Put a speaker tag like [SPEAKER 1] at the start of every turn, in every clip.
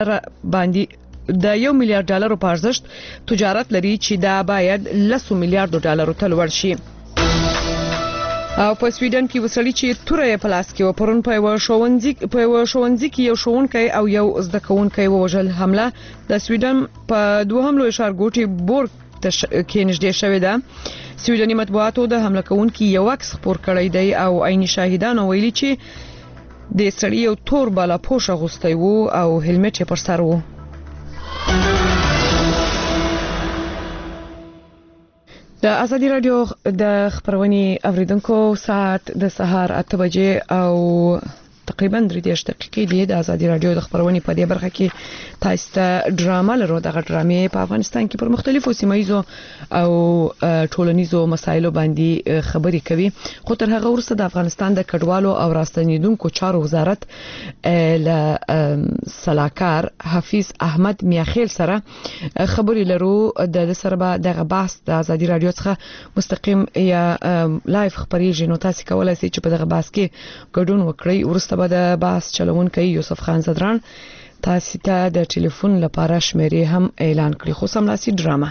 [SPEAKER 1] باندې د 1 میلیارډ ډالرو په ارزښت تجارت لري چې دا باید 10 میلیارډ ډالرو ته لوړ شي. او په سویډن کې وسړي چې توره په لاس کې و پرون په ښوونځي کې یو ښوونکی او یو زده کوونکی ووژل. حمله د سویډن په دوهم لوی ښارګوټي بورګ کې نږدې شوې ده. سویډني مطبوعاتو د حمله کوونکي یو عکس خپور کړی دی او عیني شاهدانو ویلي چې د سړي یو تور بالاپوش اغوستی وو او هلمټ یې پر سر وو. د ازادي رادیو د خبرونې اوریدونکو ساعت د سهار 8 بجې او تقریبا 30 دقیقې دی. د ازادي رادیو د خبرونې په دې برخه کې تاسو ته ډرامه لرو. د ډرامې په افغانستان کې پر مختلفو سیمایزو او ټولنیزو مسایلو باندې خبرې کوي. خو تر هغه وروسته د افغانستان د کډوالو او راستنیدونکو چارو وزارت له سلاکار حفیظ احمد میاخیل سره خبرې لرو. د سره به د بحث د ازادي رادیو څخه مستقیم یا لایف خبرېږي، نو تاسو کولای شئ چې په دغه بحث کې ګډون وکړئ. ورسته به د بحث چلوونکی یوسف خان زدران تاسو ته د ټلیفون لپاره شمیرې هم اعلان کړي. خو سملاسي ډرامه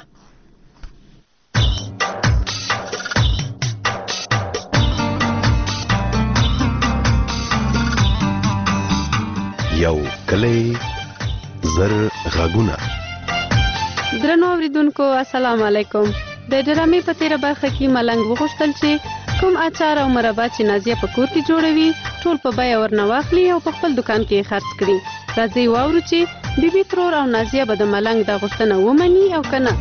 [SPEAKER 2] یو کلی زر غاګونه.
[SPEAKER 3] درنو اوریدونکو السلام علیکم. د ډرامې په تیره برخه کې ملنګ وغوښتل چې کوم اچار او مربا چې نازیه په کور کې جوړوي ټول په بیه ورنه واخلي او په خپل دکان کې خرڅ کړي. راځي واورو چې بیبي ترور او نازیه به د ملنګ د غوښتنه ومني او کنه.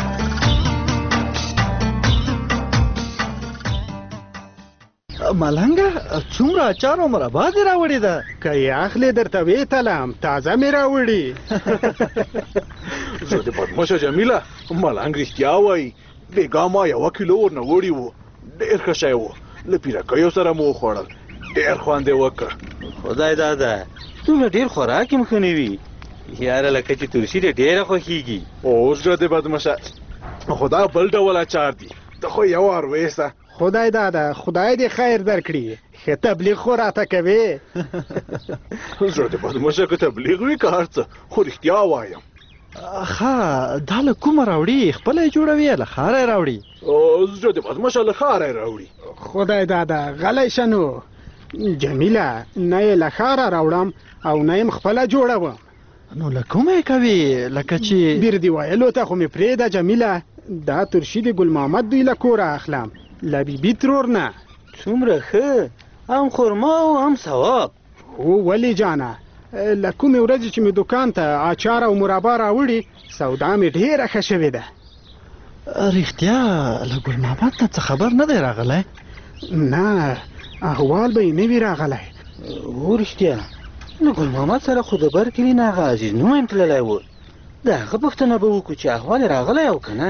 [SPEAKER 4] ملنګه څومره اچار او مربا دې راوړې ده؟ که یې اخلې درته وې تلم تازه مې راوړي.
[SPEAKER 5] زه د بدمشه جمیله ملنګ رښتیا وایي. بېګا ما 1 کیلو ورنه وړي وو، ډېر ښه شی وو. له پیرکیو سره مو وخوړل، ډېر خوند یې وکړ.
[SPEAKER 6] خدای داده دومره ډېر خوراک یې مخه نه وي یاره، لکه چې ترشي دې ډېره خوښېږي.
[SPEAKER 5] اوس زه د بدمشه خو دا بل ډول اچار دي، ته خو یو وار ویسه.
[SPEAKER 4] خدای داده خدای دې خیر درکړي، ښه تبلیغ خو راته کوې.
[SPEAKER 5] زه د بدمشه که تبلیغ وي که هر څه، خو رښتیا وایم.
[SPEAKER 4] ښه دا له کومه راوړي؟ خپله یې جوړوي له ښاره یې راوړي؟
[SPEAKER 5] زه د بدمشه له ښاره یې راوړي.
[SPEAKER 4] خدای داده غلی شه نو جمیله، نه یې له ښاره راوړم او نه یې خپله جوړوم. نو له کومه یې کوي؟ لکه چې ډېر دې ویلو ته خو مې پرېږده جمیله، دا ترشي د ګل محمد دوی له کوره اخلم، له بیبي ترور نه.
[SPEAKER 6] څومره ښه، هم خرما او هم ثواب.
[SPEAKER 4] هو ولې جانه، له کومې ورځې چې مې دکان ته اچار او مربا راوړي سودا مې ډېره ښه شوې ده. رښتیا له ګل محمد نه څه خبر نه دی راغلی؟ نه احوال به یې نه وي راغلی.
[SPEAKER 6] هو رښتیا له ګل محمد سره خو د بر کلي نه هغه عزیز نوم هم تللی و، د هغه پوښتنه به وکړو چې احوال یې راغلی او که نه.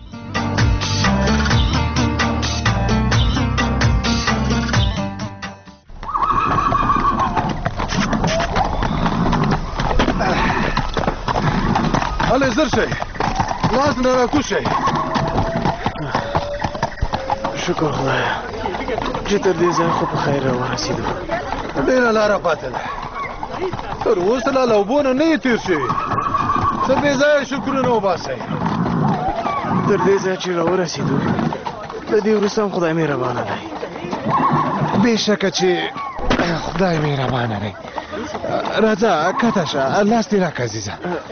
[SPEAKER 5] هلئ زر شئ، لاس نه راکوز شئ.
[SPEAKER 7] شکر خدایه چې تر دې ځای خو په خیر راورسېدو.
[SPEAKER 5] ډېره لاره پاتې ده، تر اوسه لا له اوبو نه یې تېر شوي. څه بې ځایه شکرونه وباسئ.
[SPEAKER 7] تر دې ځای چې راورسېدو له دې وروسته هم خدای مهربانه دی.
[SPEAKER 5] بېشکه چې خدای مهربانه دی. راځه کته شه، لاس دې راکړه عزیزه.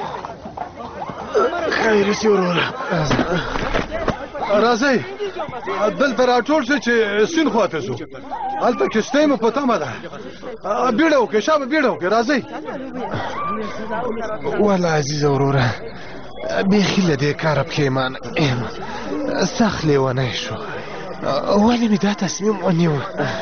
[SPEAKER 7] خیر اوسې وروره.
[SPEAKER 5] راځئ دلته راټول شئ چې سیند خواته ځو، هلته کښتۍ مو په تمه ده. بیړه وکړئ، شابه بیړه وکړئ، راځئ.
[SPEAKER 7] والله عزیزه وروره بیخي له دې کاره پښیمانه یم، سخت لیونی شو. ولې مې دا تصمیم ونیو؟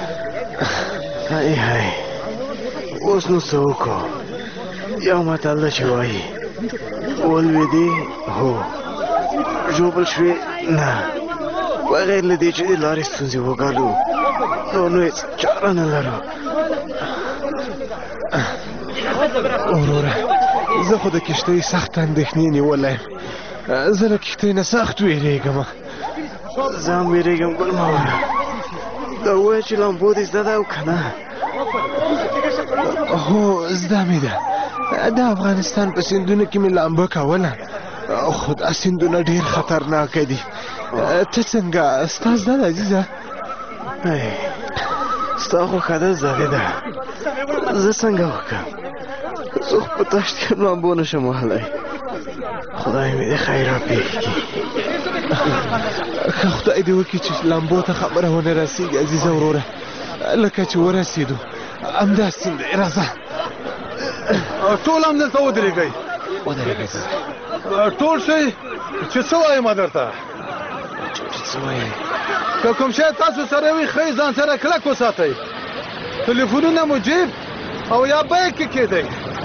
[SPEAKER 7] های اوس نو څه وکړو؟ یو متل ده چې وایي ولوېدې هو، ژوبل شوې نه. بغیر له دې چې د لارې ستونزې وګالو نو هېڅ چاره نه لرو.
[SPEAKER 5] وروره زه خو د کښتۍ سخت اندېښنې نیولی یم، زه له کښتۍ نه سخت وېرېږم.
[SPEAKER 7] زه هم وېرېږم ګل ماوره، دا ووایه چې لامبو دې زده ده او که نه؟
[SPEAKER 5] هو زده مې ده،
[SPEAKER 7] د افغانستان په سیندونو کې مې لامبو کوله، خو دا سیندونه ډېر خطرناک دي. ته څنګه ستا زده ده عزیزه؟
[SPEAKER 8] ستا خو ښه ده زاهده، زه څنګه وکړم؟ زه خو په تشت کې لامبو نشم وهلی. خدای مې دې خیر راپېښ کړي.
[SPEAKER 7] ښه خدای دې وکړي چې لامبو ته خبره ونه رسېږي عزیزه وروره. لکه چې ورسېدو همدا سیند دی، راځه.
[SPEAKER 5] ټول همدلته ودرېږئ. ټول شئ چې څه وایم درته؟
[SPEAKER 8] څه وایې؟
[SPEAKER 5] که کوم شی تاسو سره وي ښایي ځان سره کلک وساتئ. تلیفونونه مو جیب او یا بیک کې کېږدئ.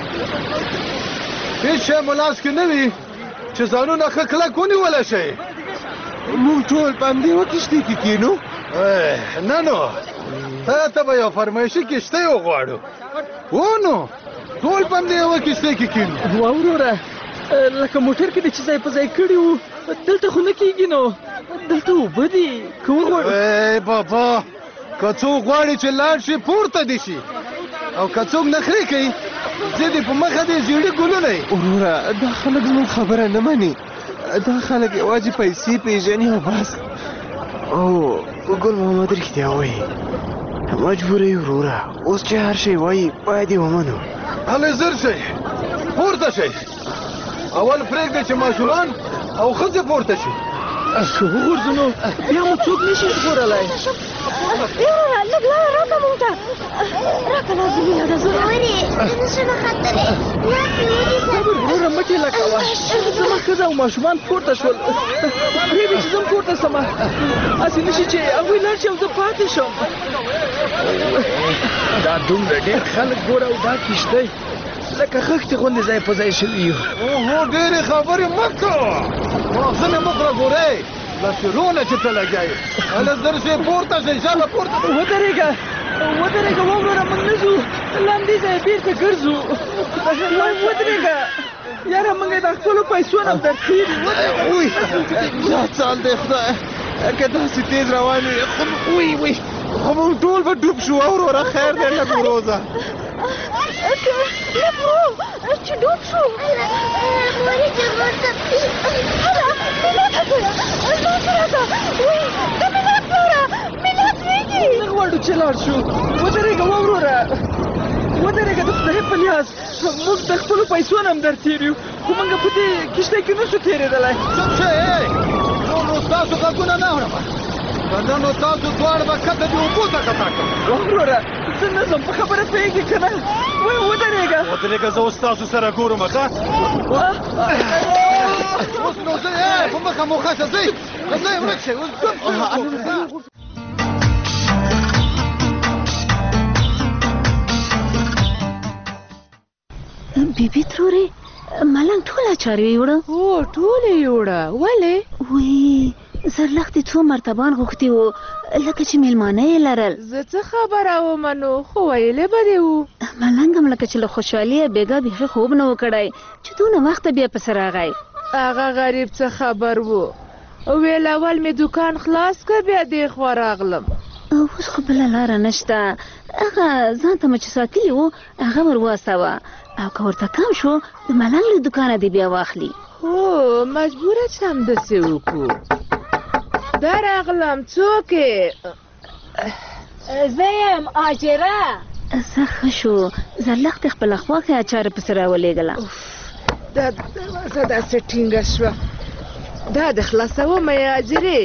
[SPEAKER 5] هېڅ شی مو لاس کې نه وي چې ځانونه ښه کلک ونیولی شئ.
[SPEAKER 7] موږ ټول په همدې یوه کښتۍ کې کښېنو؟
[SPEAKER 5] نه نو ته به یو فرمایشي کښتۍ وغواړو. نو ټول په همدې یوه کښتۍ کې کښېنو.
[SPEAKER 6] وروره لکه موټر کې د چې ځای په ځای کړي وو، دلته خو نه کېږي. نو دلته اوبه دي، که وغواړو.
[SPEAKER 5] بابا که څوک غواړي چې لاړ شي پورته دي شي، او که څوک نخرې کوي ځي په مخه دې زیړي ګلونه یې.
[SPEAKER 7] وروره دا خلک زموږ خبره نه مني. دا خلک یوازې پیسې پېژني او بس.
[SPEAKER 8] او ګل محمد رښتیا وایي، مجبوره یې وروره. اوس چې هر شی وایي باید یې ومنو.
[SPEAKER 5] هلئ زر شئ پورته شئ. اول پرېږدئ چې ماشومان او ښځې پورته شي.
[SPEAKER 6] که وغورځو نو بیا مو څوک نشي ژغورلی.
[SPEAKER 9] یاره لږ لاره راکړه موږ ته، راکړه لازمي ده. زورورې زه نشم ختلی، لاس مې ونیسه.
[SPEAKER 6] صبر وروره مه ټېله کوه. زما ښځه او ماشومان پورته شول، پرېږدې چې زه هم پورته سمه. هسې نه شي چې هغوی لاړ شي او زه پاتې شم. دا دومره ډېر خلک ګوره، او دا کښتۍ لکه خښتې غوندې ځای په ځای شوي یو.
[SPEAKER 5] اوهو ډېرې خبرې مه کوه، ماغزه مې مه خورې ګورئ. لسرونه چې ته لګیایې. هله زر شئ پورته شئ، شابه پورته.
[SPEAKER 6] ودرېږه ودرېږه وروره، موږ نه ځو، لاندې ځای بېرته ګرځو. ودرېږه یاره، موږ یې د خپلو پیسو نه درتېر.
[SPEAKER 7] وی دا څال دی خدای، که داسې تیز روان وي خو موږ ټول به ډوب شو. وروره خیر دی لږ وروځه.
[SPEAKER 9] لږ ورو چې ډوب شو. مورې چې ورته هله ملت ګوره، لاس راکړه. وی ته ملت ګوره، ملت ویږي.
[SPEAKER 6] نه غواړو چې لاړ شو. ودرېږه وروره، ودرېږه د خدای په لیاز. موږ د خپلو پیسو نه هم درتېر یو، خو موږ په دې کښتۍ کې نه شو تېرېدلی.
[SPEAKER 5] چوپ شئ، نو ستاسو غږونه نه اورم. که نه نو تاسو دواړه به کته دې اوبو ته کتا کړم.
[SPEAKER 6] وروره زه نه ځم، په خبره پوهېږې که نه؟
[SPEAKER 5] ودرېږه، زه اوس تاسو سره ګورم. ښه اوس نو ځئ په مخه مو ښه شه، ځئ ورک شئ. اوس ډوب شئ.
[SPEAKER 9] بیبي ترورې ملنګ ټول اچار یوړه؟
[SPEAKER 3] هو ټول یې یوړه. ولې؟
[SPEAKER 9] وی زرلښتې څو مرتبان غوښتي وو لکه چې میلمانه یې لرل.
[SPEAKER 3] زه څه خبره ومنو، خو ویلې به دې وو.
[SPEAKER 9] ملنګ هم لکه چې له خوشحالۍ بېګا بیخي خوب نه و کړی چې دونه وخته بیا پسې راغی.
[SPEAKER 3] هغه غریب څه خبر وو، ویل اول مې دوکان خلاص کړ بیا دې خوا راغلم.
[SPEAKER 9] اوس خو بله لاره نشته. هغه ځان ته مو چې ساتلي وو هغه ور واستوه، او که ورته کم شو د ملنګ له دوکانه دې بیا واخلي.
[SPEAKER 3] هو مجبوره چې همداسې وکړو. دا راغلم. څوک یې؟
[SPEAKER 9] زه یم هاجره. زه ښه شو، زرلښتې خپله خواښې اچاره پسې راولېږله.
[SPEAKER 3] دا دروازه داسې ټینګه شوه. دا د خلاصومه یې هاجرې.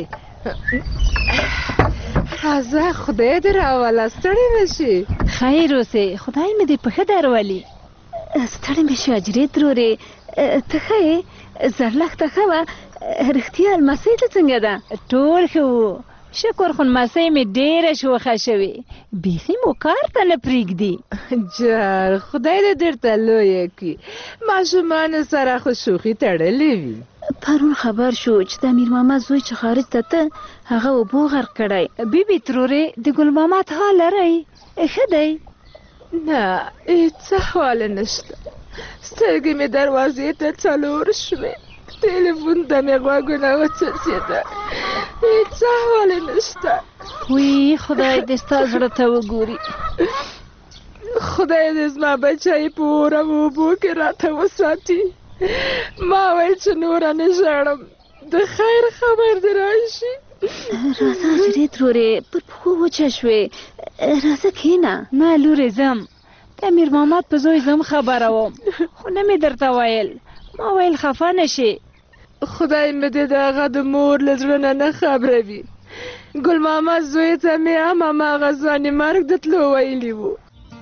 [SPEAKER 3] راځه خدای دې راوله، ستړې نه شي.
[SPEAKER 9] خیر اوسې، خدای مې دې په ښه درولي. ستړې مې شي هاجرې ترورې، ته ښه یې؟ زرلښته ښه وه؟ رښتیا لمسۍ ته څنګه ده؟
[SPEAKER 10] ټول ښه وو، شکر خو لمسۍ مې ډېره شوخه شوې، بیخي مو کار ته نه پرېږدي.
[SPEAKER 3] جار خدای دې درته لویه کړي، ماشومانو سره خو شوخي تړلې وي.
[SPEAKER 9] پرون خبر شو چې د امیر ماما زوی چې خارج ته ته هغه اوبو غرق کړی.
[SPEAKER 10] بیبي ترورې د ګل ماما حال لرئ؟
[SPEAKER 9] ښه دی؟
[SPEAKER 3] نه هېڅ حال نشته. سترګې مې دروازې ته څلور شوې، ټلیفون ته مې غوږونه وڅڅېدل، هېڅ حال نشته.
[SPEAKER 10] وی خدای دې ستا زړه ته وګوري.
[SPEAKER 6] خدای دې زما بچی په اور او اوبو کې راته وساتي. ما ویل چې نوره نه ژاړم، د خیر خبر دې راشي.
[SPEAKER 10] راځه حجرې ترورې، پر پښو وچه شوې، راځه کښېنه. نه لورې ځم، د امیر محمد په زوی زم خبره وم، خو نه مې درته ویل. ما ویل خفه نه شي.
[SPEAKER 6] خدای مې دې د هغه د مور له زړه نه نه خبروي. ګل محمد زوی ته مې هم هماغه ځوانې مرګ د تلو ویلي وو.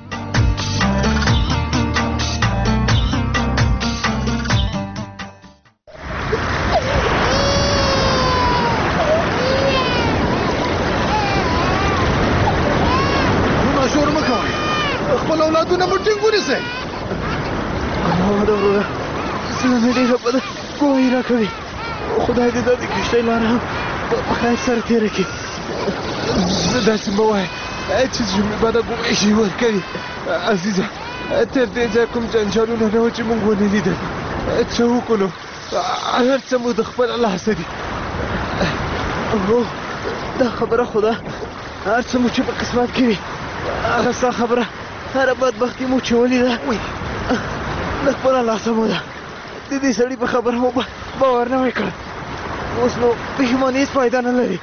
[SPEAKER 5] شور مه کوئ، خپل اولادونه مو ټینګ ونیسئ.
[SPEAKER 8] محمد وروره، زړه مې ډېره بده ګواهي راکوي. خدای دې دا د کښتۍ لاره هم په خیر سره تېره کړي.
[SPEAKER 5] داسې مه وایه چې ژومې بده ګواهي ورکوي. عزیزه، تر دې ځایه کوم جنجالونه نه وو چې موږ ونه لیدل. څه وکړو نو، هر څه مو د خپله لاسه دي.
[SPEAKER 8] هو دا خبره خو ده، هر څه مو چې په قسمت کې وي هغه ستا خبره، هره بدبختي مو چې ولیده د خپله لاسه مو ده. د دې سړي په خبره مو باور نه وی کړ. اوس نو پښیماني هېڅ فایده نه لري.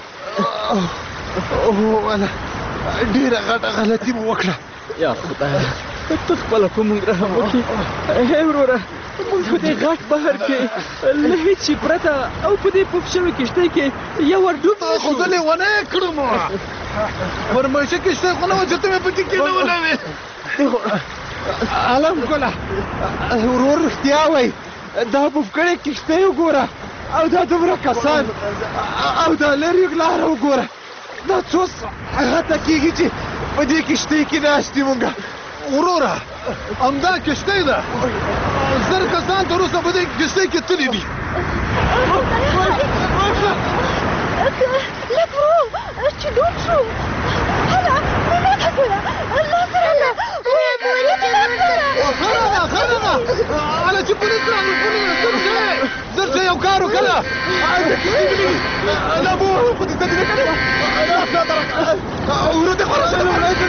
[SPEAKER 5] والا ډېره غټه غلطي مو وکړه.
[SPEAKER 6] یا خدایه، ته خپله په موږ رحم وکړي. هی وروره، موږ په دې غټ بحر کې له هېڅ شي پرته او په دې پوپ شوې کښتۍ کې یو ور ډوب نه
[SPEAKER 5] خو زه لیونی یې کړم. فرمایشه کښتۍ خو نه وه چې ته مې پکې کېنولې وې. علم ګله، ورور رښتیا وایي، دا پوپ کړې کښتۍ وګوره، او دا دومره کسان، او دا لرې لاره وګوره. دا څو ساعته کېږي چې په دې کښتۍ کې ناست یو مونږ. وروره، همدا کښتۍ ده. 1000 کسان تر اوسه په دې کښتۍ کې تللي دي.
[SPEAKER 9] لږ ورو چې ډوب شو. هله مېلمه ګوره، الله سره ده. وایه پولیس راغله.
[SPEAKER 5] ښه ده، هله چې پولیس راغلل، زر شه یو کار وکړه. لا مو خو دې تدې نه کړې وه. ورو دې خلاص شه،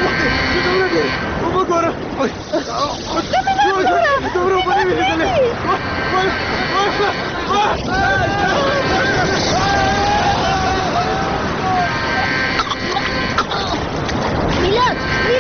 [SPEAKER 5] وګوره. ورو به نه وي لیدلې.
[SPEAKER 9] میلاد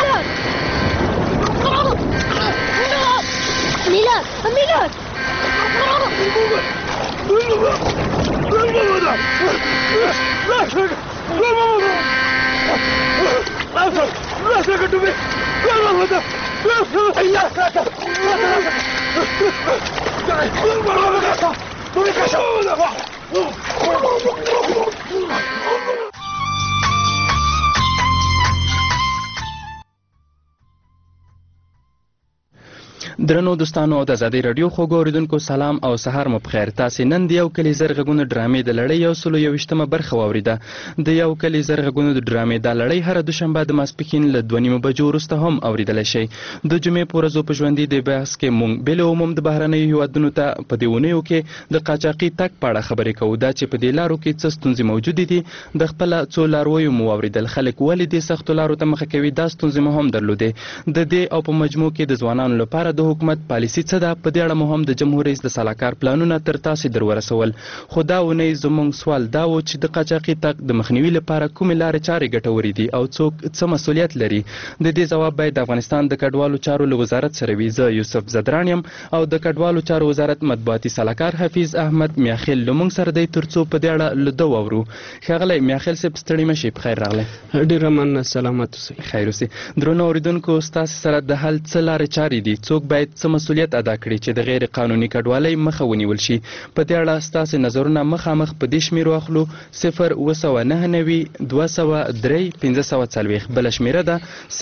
[SPEAKER 11] درنو دوستانو او د ازادۍ راډیو خوږو اوریدونکو سلام او سهار مو بخیر. تاسې نن د یو کلي زر غږونو ډرامې د لړۍ 121مه برخه واورېده. د یو کلي زر غږونو د ډرامې دا لړۍ هره دوشنبه د ماسپښین له 2:30 بجو وروسته هم اوریدلی شئ. د جمعې په ورځو په ژوندي د بحث کې موږ بالعموم د بهرنیو هیوادونو ته په دې اونیو کې د قاچاقي تګ په اړه خبرې کوو. دا چې په دې لارو کې څه ستونزې موجودې دي، د خپله څو لارویو مو واورېدل، خلک ولې دې سختو لارو ته مخه کوي، دا ستونزې مو هم درلودې. د دې او په مجموع کې د ځوانانو لپاره د حکومت پالیسي څه ده، په دې اړه مو هم د جمهور رئیس د سلاکار پلانونه تر تاسې در ورسول. خو دا اونۍ زموږ سوال دا و چې د قاچاقي تګ د مخنیوي لپاره کومې لارې چارې ګټورې دي او څوک څه مسؤلیت لري. د دې ځواب باید د افغانستان د کډوالو چارو له وزارت سره وي. زه یوسف زدران یم او د کډوالو چارو وزارت مطبوعاتي سلاکار حفیظ احمد میاخیل لمونږ سره دی ترڅو په دې اړه له ده واورو. ښاغلی میاخیل صاحب، ستړي مه شئ، پخیر راغلی.
[SPEAKER 12] ډېره مننه، سلامت اوسئ.
[SPEAKER 11] خیر اوسئ. درنو اورېدونکو، ستاسې سره د حل څه لارې چارې دي، څوک باید څه مسؤلیت ادا کړي چې د غیر قانوني کډوالۍ مخه ونیول شي. په دې اړه ستاسې نظرونه مخامخ په دې شمېر واخلو: 02992 203 540. بله شمېره ده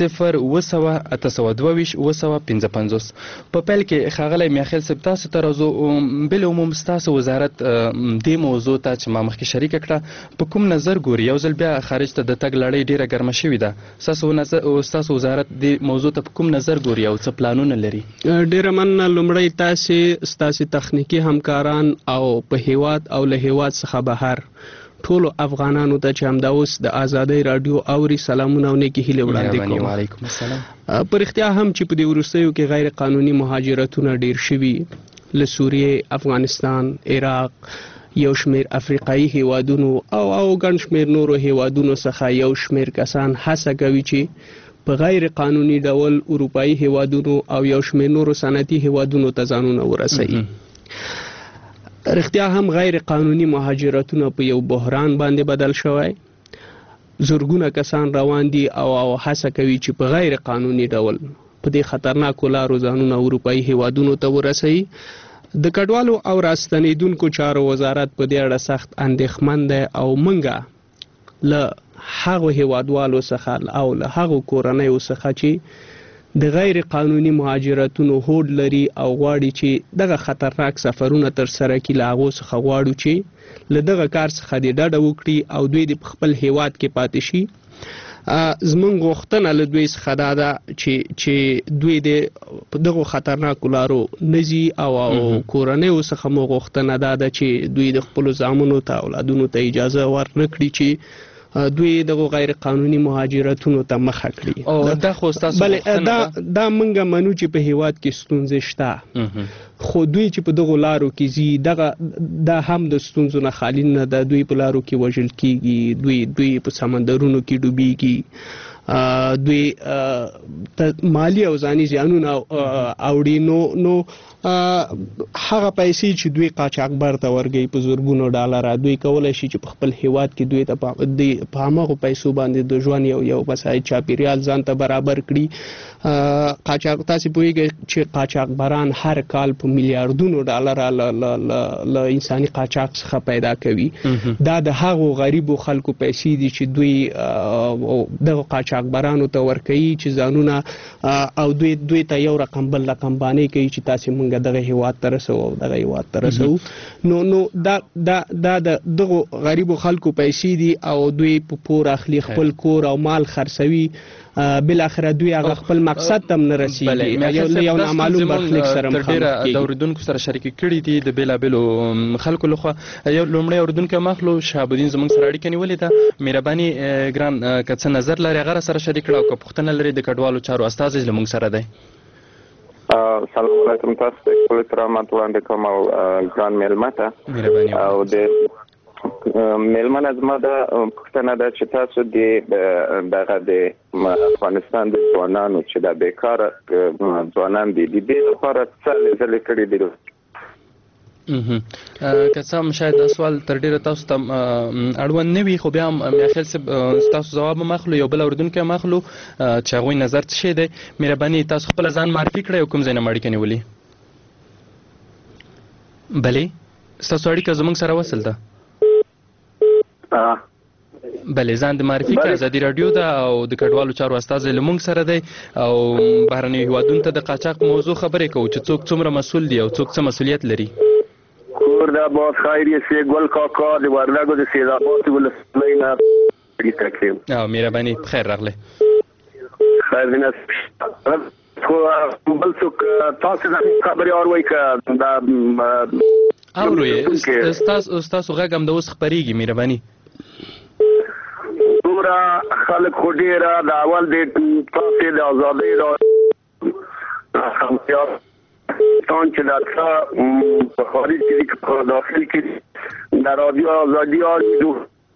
[SPEAKER 11] 02822 255. په پیل کې ښاغلی میاخیل صاحب، تاسو ته راځو. بالعموم ستاسو وزارت دې موضوع ته چې ما مخکې شریکه کړه په کوم نظر ګوري؟ یو ځل بیا خارج ته د تګ لړۍ ډېره ګرمه شوې ده. ستاسو وزارت دې موضوع ته په کوم نظر ګوري او څه پلانونه لري؟
[SPEAKER 12] ډېره مننه. لومړی ستاسې تخنیکي همکاران او په هیواد او له هیواد څخه بهر ټولو افغانانو ته چې همدا اوس د ازادۍ رادیو اوري سلامونه او نیکې هیلې وړاندې کوم.
[SPEAKER 11] وعلیکم السلام.
[SPEAKER 12] په رښتیا هم چې په دې وروستیو کې غیر قانوني مهاجرتونه ډیر شوي له سوریې، افغانستان، عراق، یو شمیر افریقایي هیوادونو او ګڼ شمیر نورو هیوادونو څخه یو شمیر کسان هڅه کوي چې په غیر قانوني ډول اروپایي هیوادونو او یو شمیر نورو صنعتي هیوادونو ته ځانونه ورسوي. رښتیا هم غیر قانوني مهاجرتونه په یو بحران باندې بدل شوی. زرګونه کسان روان دي او هڅه کوي چې په غیر قانوني ډول په دې خطرناکو لارو ځانونه اروپایي هیوادونو ته ورسوي. د کډوالو او راستنیدونکو چارو وزارت په دې اړه سخت اندېښمن دی او موږ له هغو هیوادوالو څخه او له هغو کورنیو څخه چې د غیر قانوني مهاجرتونو هوډ لري او غواړي چې دغه خطرناک سفرونه ترسره کړي، له هغو څخه غواړو چې له دغه کار څخه دې ډډه وکړي او دوی د خپل هیواد کې پاتې شي. زمونږ غوښتنه له دوی څخه دا ده چې دوی د دغو خطرناکو لارو نزي او کورنیو څخه مو غوښتنه دا ده چې دوی د خپلو زامنو ته اولادونو ته اجازه ورنه کړي چې دوی دغه غیر قانوني مهاجرتونو ته مخه کړي.
[SPEAKER 11] او دا خو تاسو
[SPEAKER 12] دا منګه منو چې په هیواد کې ستونزې شته، خو دوی چې په دغه لارو کې زی دا هم د ستونزو نه خالی نه ده. دوی په لارو کې وژل کیږي، دوی په سمندرونو کې ډوبېږي، دوی مالی او ځاني زیانونه اوړي. نو هغه پیسې چې دوی قاچاقبر ته ورګي په زرګونو ډالر، دوی کولای شي چې په خپل هیواد کې دوی ته په هغه پیسو باندې د ژوند یو مساعد چاپیریال ځان ته برابر کړي. قاچاق تاسو پوهیږئ چې قاچاقبران هر کال په میلیارډونو ډالر له انساني قاچاق څخه پیدا کوي. دا د هغو غریبو خلکو پیسې دي چې دوی دغه قاچاقبرانو ته ورکوي چې ځانونه او دوی ته یو رقم بل رقم باندې کوي چې تاسو مونږ دغه هیواد ته رسو او دغه هیواد ته رسو. نو دا دغه غریبو خلکو پیسې دي او دوی په پور اخلي، خپل کور او مال خرڅوي، بل اخر دوی هغه خپل مقصد تم نه رسیږي. یو نامعلوم برخلیک سره مخامخ کیږي.
[SPEAKER 11] د اوریدونکو سره شریک کړي دي د بیلابلو خلکو لخوا. یو لومړی اوریدونکو مخلو شهاب الدین زموږ سره اړیکه نیولې ده. مهرباني ګران که څه نظر لري هغه سره شریک کړه او که پوښتنه لري د کډوالو چارو استازی زموږ سره دی.
[SPEAKER 13] سلام علیکم، تاسو ته خپل احترامات وړاندې کوم او ګران میلمه ته.
[SPEAKER 11] مهرباني.
[SPEAKER 13] او د میلمنه زما د پوښتنه ده چې تاسو د افغانستان د ځوانانو چې د بیکاره ځوانان دي د دې لپاره څه ځلې کړي دي؟
[SPEAKER 11] که څه هم شاید دا سوال تر ډیره تاسو ته اړوند نه وي، خو بیا هم میاخیل صاحب تاسو ځواب مخلو یو بل اوریدونکو مخلو چې هغوی نظر څه شی دی. مهرباني تاسو خپل ځان معرفي کړئ او کوم ځای نه اړیکه نیولې. بلې ستاسو اړیکه زموږ سره وصل ده؟ بلې ځان د معرفي کړه. ازادي راډیو ده او د کډوالو چارو استازی له موږ سره دی او بهرنیو هیوادونو ته د قاچاق موضوع خبرې کوو چې څوک څومره مسؤل دي او څوک څه مسؤلیت لري.
[SPEAKER 13] کور د باز خیریه سی ګل کاکا د وردګو د سیدآباد ولسوالۍ نه اړیکه کوم.
[SPEAKER 11] مهرباني بخیر راغلی.
[SPEAKER 13] خیر دې خو بل څوک تاسو د خبرې اورئ که دا
[SPEAKER 11] اورئ ستاسو غږ هم د اوس خپرېږي. مهرباني
[SPEAKER 13] دومره خلک خو ډېره د اول د تاسې د ازادۍ چې دا څه په خارج کې په داخل کې د رادیو ازادي اورېدو.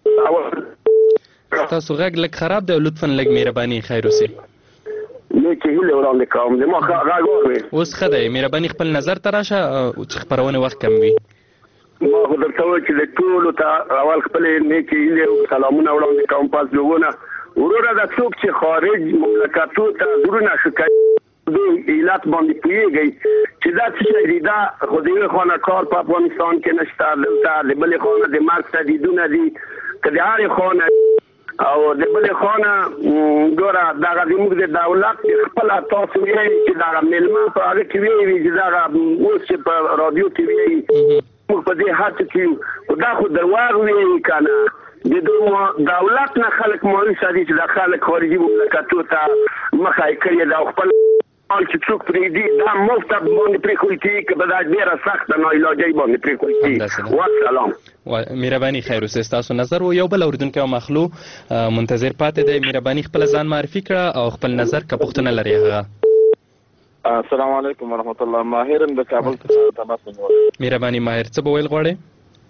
[SPEAKER 11] ستاسو غږ لږ خراب دی او لطفا لږ مهرباني خیر اوسئ.
[SPEAKER 13] نیکې هیلې وړاندې کوم. د ما غږ اورئ؟
[SPEAKER 11] اوس ښه دی. مهرباني خپل نظر ته راشه چې خپرونې وخت کم وي.
[SPEAKER 13] ما خو درته وویل چې د ټولو ته اول خپلې نیکې هیلې او سلامونه وړاندې کوم. پاس لوګونه وروره دا څوک چې خارج مملکتو ته زړونه ښه کوي دوی علت باندې پوهېږئ چې دا څه شی دی. دا خو د یوې خوا نه کار په افغانستان کې نشته، دلته د بلې خوا نه د مرګ تهدیدونه دي که د هرې خوا نه او د بلې خوا نه ګوره دغه زموږ د دولت د خپله تاسو ویئ چې دغه میلمه په هغه کې ویئ چې دغه اوس چې په رادیو کې ویئ موږ په دې هڅه کې یو، خو دا خو درواغ ویئ که نه. د دولت نه خلک مایوسه دي چې د خلک خارجي مملکتو ته مخه یې کړې ده او خپل چې څوک پرېږدي دا مفت باندې پرېښودل کېږي که به دا ډېره سخته ناعلاجۍ باندې پرېښودل کېږي. والسلام.
[SPEAKER 11] مهرباني خیر اوسئ. ستاسو نظر و یو بل اورېدونکی او مخلو منتظر پاتې دی. مهرباني خپل ځان معرفي کړه او خپل نظر که پوښتنه لري هغه.
[SPEAKER 14] السلام علیکم ورحمت الله. ماهر د کابل څخه تماس ونیول.
[SPEAKER 11] مهرباني ماهر څه به ویل غواړئ؟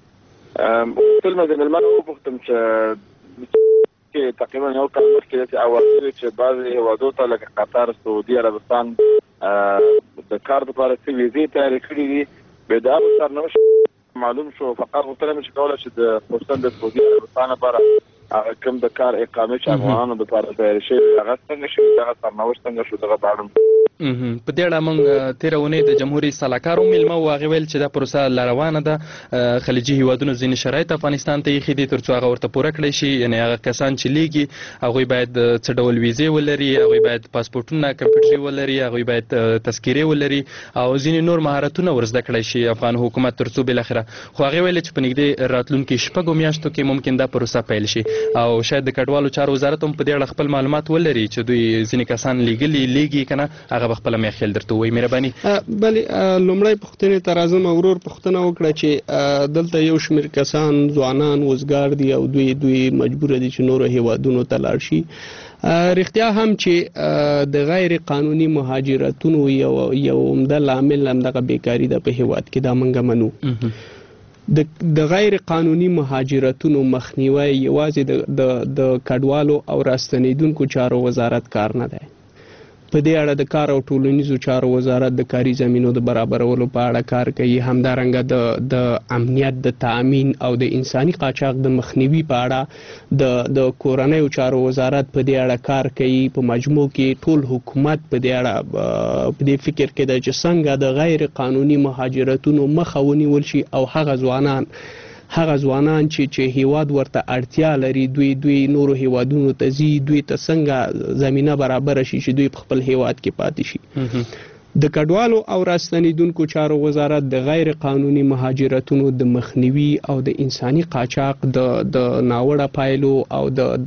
[SPEAKER 14] ټول مې د مېلمنو وپوښتم چې تقریبا یو کال مخکې داسې اوازې چې بعضې هېوادو ته لکه قطر، سعودي عربستان د کار دپاره څه ویزې تیارې کړي دي، بیا د هغو سرنوشت معلوم شو. فقط غوښتنه مې چې کوله چې د خصوصا د سعودي عربستان لپاره هغه کوم د کار اقامې چې افغانانو دپاره تیارې شوي هغه څنګه شوي، دغه سرنوشت څنګه شو، دغه په اړه
[SPEAKER 11] په دې اړه موږ تېره اونۍ د جمهوري سلاکار مېلمه وو. هغې ویل چې دا پروسه لا روانه ده. خلیجي هیوادونو ځینې شرایط افغانستان ته ایښي دي تر څو هغه ورته پوره کړی شي. یعنې هغه کسان چې لیږي هغوی باید څه ډول ویزې ولري، هغوی باید پاسپورټونه کمپیوټري ولري، هغوی باید تذکیرې ولري او ځینې نور مهارتونه ور زده کړی شي افغان حکومت تر څو بالاخره. خو هغې ویل چې په نږدې راتلونکي 6 میاشتو کې ممکن دا پروسه پیل شي او شاید د کډوالو چارو وزارت هم په دې اړه خپل معلومات ولري چې دوی ځینې کسان لیږي که نه هغه به خپله میخیل درته ووایي. مهرباني.
[SPEAKER 12] بلې لومړی پوښتنې ته راځم. ورور پوښتنه وکړه چې دلته یو شمېر کسان ځوانان وزګار دي او دوی مجبوره دي چې نورو هیوادونو ته لاړ شي. رښتیا هم چې د غیر قانوني مهاجرتونو یو عمده لامل همدغه بیکاري ده په هیواد کې، دا موږ منو. د غیر قانوني مهاجرتونو مخنیوی یوازې د کډوالو او راستنیدونکو چارو وزارت کار نه دی. په دې اړه د کار او ټولنیزو چارو وزارت د کاري زمینو د برابرولو په اړه کار کوي. همدارنګه د امنیت د تأمین او د انساني قاچاق د مخنیوي په اړه د کورنیو چارو وزارت په دې اړه کار کوي. په مجموع کې ټول حکومت په دې اړه په دې فکر کې دی چې څنګه د غیر قانوني مهاجرتونو مخه ونیول شي او هغه ځوانان چې هیواد ورته اړتیا لري دوی نورو هیوادونو ته ځي، دوی ته څنګه زمینه برابر شي چې دوی په خپل هیواد کې پاتې شي. د کډوالو او راستنیدونکو چارو وزارت د غیر قانوني مهاجرتونو د مخنیوي او د انساني قاچاق د ناوړه پایلو او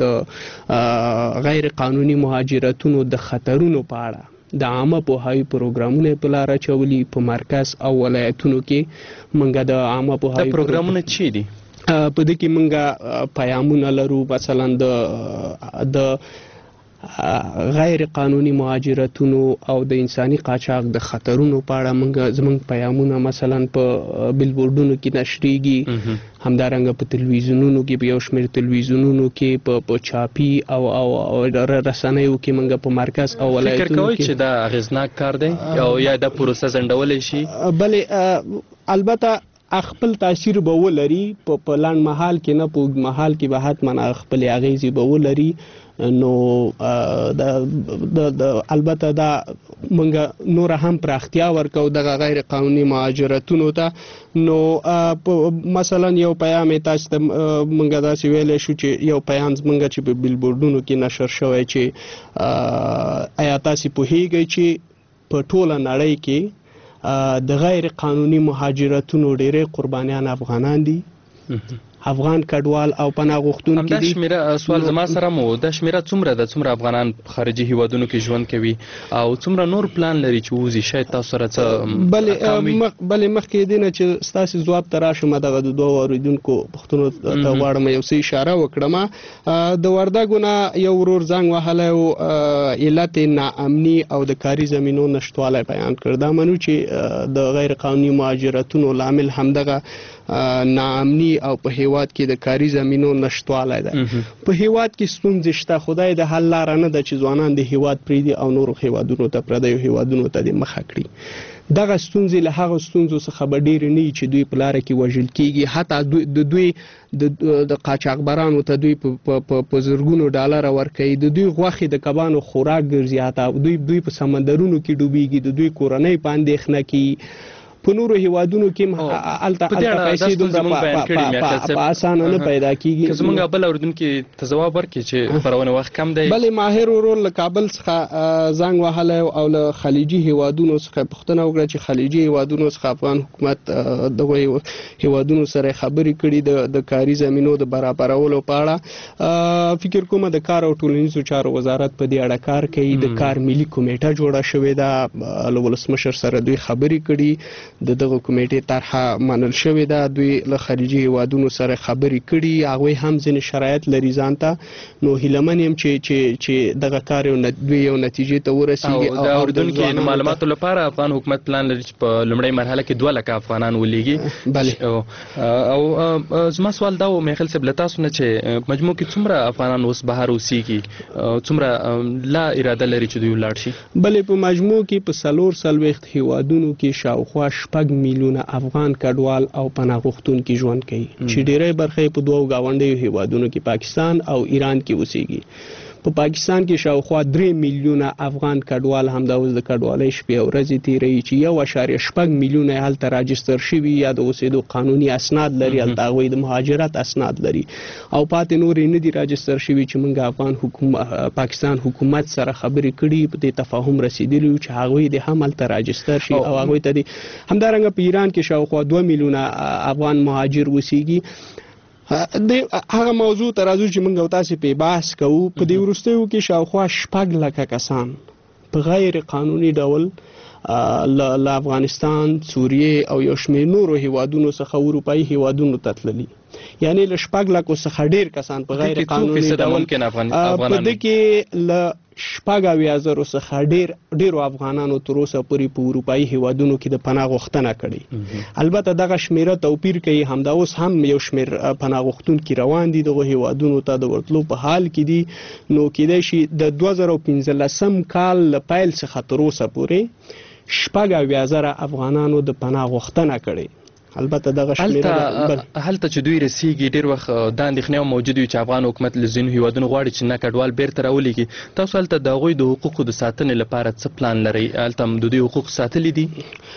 [SPEAKER 12] د غیر قانوني مهاجرتونو د خطرونو په اړه د عامه پوهاوي پروګرامونه په لار اچولي. په مرکز او ولایتونو کې موږ د عامه پوهاوي
[SPEAKER 11] پروګرامونه چی دي؟
[SPEAKER 12] په دې کې موږ پیغامونه لرو، مثلا د غیر قانوني مهاجرتونو او د انساني قاچاق د خطرونو په اړه زموږ پیغامونه مثلا په بیلبورډونو کې نشریږي. همدارنګه په تلویزیونونو کې، په یو شمېر تلویزیونونو کې، په چاپي او رسنیو کې موږ په مرکز او ولایتونو کې.
[SPEAKER 11] فکر کوئ چې دا اغیزناک کار دی او یا دا پروسه ځنډولی شي؟
[SPEAKER 12] بلې البته خپل تاثیر به ولري په لنډ مهال کې، نه په اوږد مهال کې به حتما خپل اغیزې به ولري. نو البته دا موږ نور هم پراختیا ورکو دغه غیر قانوني مهاجرتونو ته. نو مثلا یو پیغام تاسو ته موږ داسې ویلی شو چې یو پیغام موږ چې په بیلبورډونو کې نشر شوی چې آیا تاسو پوهیږئ چې په ټوله نړۍ کې د غیر قانوني مهاجرتونو ډېرې قربانیان افغانان دي، افغان کډوال او پناه غوښتونکي دي.
[SPEAKER 11] دا شمیره سوال زما سره مو دا شمیره څومره ده؟ څومره افغانان خارجي هیوادونو کې ژوند کوي او څومره نور پلان لري چې ووځي؟ شاید تاسو سره څه
[SPEAKER 12] بلې مخکې دې نه چې ستاسو ځواب ته راشم دغه د دوه اورېدونکو پوښتنو ته غواړم یو څه اشاره وکړم. د وردګو نه یو ورور زنګ وهلی و، علت ناامني او د کاري زمینو نشتوالی بیان کړ. دا منو چې د غیر قانوني مهاجرتونو لامل همدغه ناامني او په هیواد کې د کاري زمینو نشتوالی ده. په هیواد کې ستونزې شته، خدای د حل لاره نه ده چې ځوانان د هیواد پرېږدي او نورو هیوادونو ته پردیو هیوادونو ته د مخه کړي. دغه ستونزې له هغه ستونزو څخه به ډېرې نه وي چې دوی په لاره کې وژل کېږي. حتی دوی د قاچاقبرانو ته دوی په زرګونو ډالره ورکوي، د دوی غوښې د کبانو خوراک ګرځي، حتی دوی په سمندرونو کې ډوبېږي، د دوی کورنۍ په اندېښنه کې په نورو هیوادونو کې الته پیسې دومره په اسانه نه پیدا کیږي.
[SPEAKER 11] زمونږ بل اوردونکو ته ځواب ورکړي چې پرونه وخت کم دی.
[SPEAKER 12] بلې ماهر ورور له کابل څخه زنګ وهلی او له خلیجي هیوادونو څخه پوښتنه وکړه چې خلیجي هیوادونو څخه افغان حکومت دغه هیوادونو سره خبرې کړي د کاري زمینو د برابرولو په اړه. فکر کوم د کار او ټولنیزو چارو وزارت په دې اړه کار کوي. د کار ملي کمیټه جوړه شوې ده، له ولسمشر سره دوی خبرې کړي، دغه کمیټې طرحه منل شوې ده، دوی له خارجي هیوادونو سره خبرې کړي، هغوی هم ځینې شرایط لري ځان ته. نو هیلهمن یم چې دغه کار دوی یو نتیجې ته ورسیږي.
[SPEAKER 11] او د اردن کې د معلوماتو لپاره افغان حکومت پلان لري چې په لومړۍ مرحله کې 2 لک افغانان ولېږي. او زما سوال دا و میخل صاحب له تاسو نه چې مجموع کې څومره افغانان اوس بهر اوسېږي، څومره لا اراده لري چې دوی ولاړ شي؟
[SPEAKER 12] بلې په مجموع کې په 440 هیوادونو کې شاوخوا 6 میلیونه افغان کډوال او پناه غوښتونکي ژوند کوي چې ډېری برخه په 2 گاونډیو هیوادونو کې پاکستان او ایران کې اوسېږي. په پاکستان کې شاوخوا 3 میلیونه افغان کډوال هم د اوس د کډوالۍ شپې او ورځې تیروي چې 1.8 میلیونه هلته راجستر شوي یا د اوسېدو قانوني اسناد لري، هلته هغوی د مهاجرت اسناد لري، او پاتې نورې نه دي راجستر شوي چې موږ افغان پاکستان حکومت سره خبرې کړي، په دې تفاهم رسیدلی چې هغوی د هم هلته راجستر شي او هغوی ته دي. همدارنګه په ایران کې شاوخوا 2 میلیونه افغان مهاجر اوسېږي. د هغه موضوع ته راځو چې موږ او تاسو په بحث کوو. په دې وروستیو کې شاوخوا 6 لک کسان په غیر قانوني ډول له افغانستان، سوریه او یو شمېر نورو هیوادونو څخه اروپایي هیوادونو ته تللي، یعنی له 6 لکو څخه ډېر کسان په غیر قانوني ډول په دې کې له 6,000 څخه ډېرو افغانانو تر اوسه پورې په اروپایي هیوادونو کې د پناه غوښتنه کړې. البته دغه شمیره توپیر کوي، همدا اوس هم یو شمیر پناه غوښتونکي روان دي دغه هیوادونو ته د ورتلو په حال کې دي. نو کېدای شي د 2015 کال له پیل څخه تر اوسه پورې 6,000 افغانانو د پناه غوښتنه کړې. البته دغه شمیره
[SPEAKER 11] هلته چې دوی رسیږي ډېر وخت دا اندېښنې موجود وي چې افغان حکومت له ځینو هیوادونو غواړي چې نه کډوال بیرته راولېږي. تاسو هلته د هغوی د حقوقو د ساتنې لپاره څه پلان لرئ؟ هلته هم د دوی حقوق ساتلي دي؟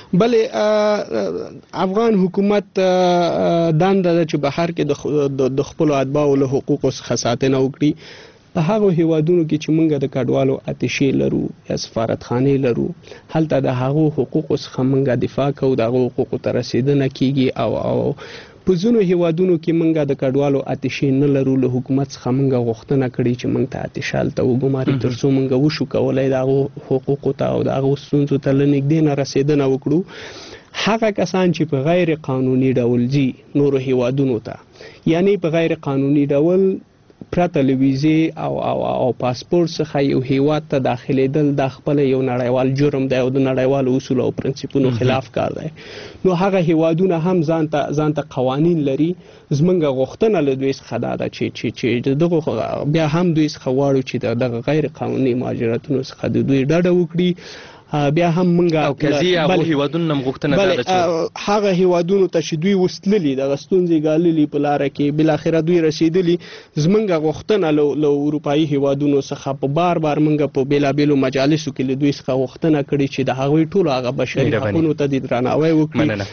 [SPEAKER 12] بلې افغان حکومت دنده ده چې بهر کې د خپلو اتباعو له حقوقو څخه ساتنه وکړي. په هغو هیوادونو کې چې موږ د کډوالو اتشې لرو یا سفارتخانې لرو، هلته د هغو حقوقو څخه موږ دفاع کوو، د هغو حقوقو ته رسیدنه کیږي. او په ځینو هیوادونو کې موږ د کډوالو اتشې نه لرو، له حکومت څخه موږ غوښتنه کړې چې موږ ته اتشه هلته وګماري تر څو موږ وشو کولی د هغو حقوقو ته او د هغو ستونزو ته له نږدې نه رسیدنه وکړو. هغه کسان چې په غیر قانوني ډول ځي نورو هیوادونو ته، یعنی په غیر قانوني ډول پرته له ویزې او پاسپورت څخه یو هیواد ته داخلېدل دا خپل یو نړیوال جرم دی او د نړیوالو اصولو او پرنسپونو خلاف کار دی. نو هغه هیوادونه هم ځان ته قوانین لري. زمونږ غوښتنه له دوی څخه دا ده چې دغه بیا هم دوی څخه غواړو چې دغه غیر قانوني مهاجرتونو څخه د دوی ډډه وکړي. بیا هم موږ
[SPEAKER 11] او کزي هغه هیوادونو غوښتنه ده
[SPEAKER 12] چې هغه هیوادونو ته چې دوی وستللي د ستونزې ګاللي په لار کې بل اخره دوی رسیدلی، زمونږ غوښتنه له اروپایي هیوادونو څخه په بار موږ په بیلابیلو مجالسو کې له دوی څخه غوښتنه کړې چې د هغوی ټولو هغه بشري حقوقو ته د درناوی وکړي